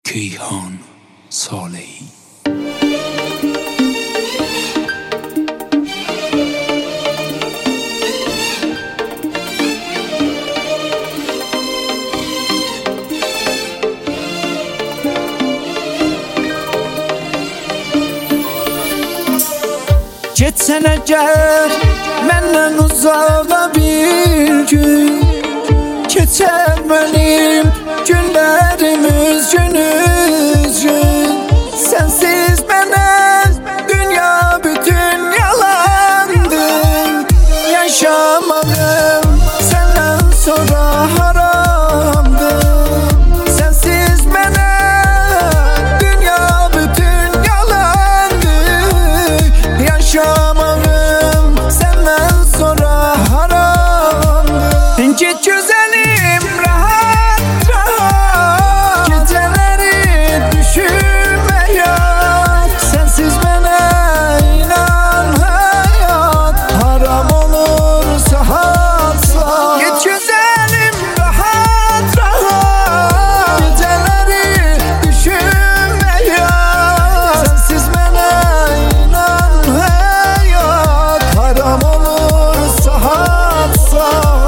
Keyhan Salehi. Geçsene gel menden uzağa bir gün, geçer benim günlerimiz günüz gün. Sensiz benim dünya bütün yalandı. Yaşamağım senden sonra haramdı. Sensiz benim dünya bütün yalandı. Yaşamağım senden sonra haramdı. Git güzelim rahat rahat, geceleri düşünme yat. Sensiz bana inan hayat haram olur saat saat. Git güzelim rahat rahat, geceleri düşünme yat. Sensiz bana inan hayat haram olur saat saat.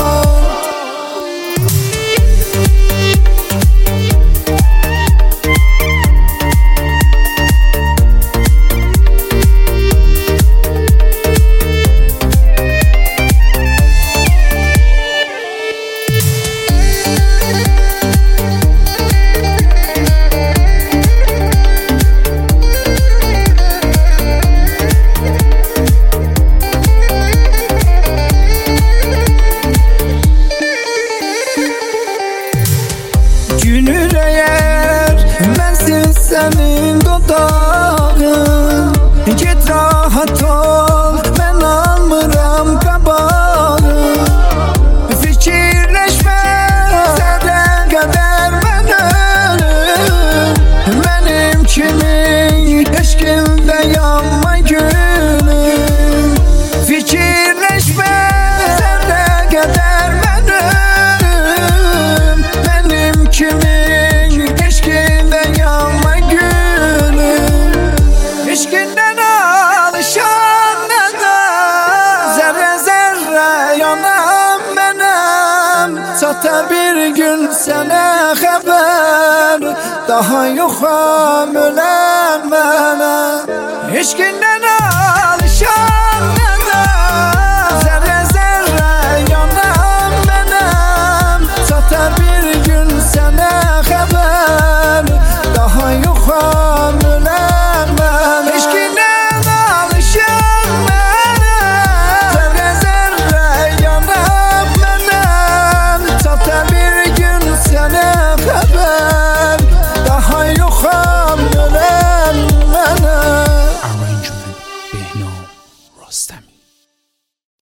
Günür eğer bensiz senin dudağın, git rahat ol ben almıram kabağı. Fikirleşme zerre kadar ben ölüm, benim kimin eşkinde yanma günüm. Fikirleşme zerre kadar ben ölüm, benim kimin eşkinde yanma günüm. Eşkinden alışan neden zerre zerre yanam benim. Çatar bir gün sana haber, daha yok ömrüm bana. Eşkinden alışan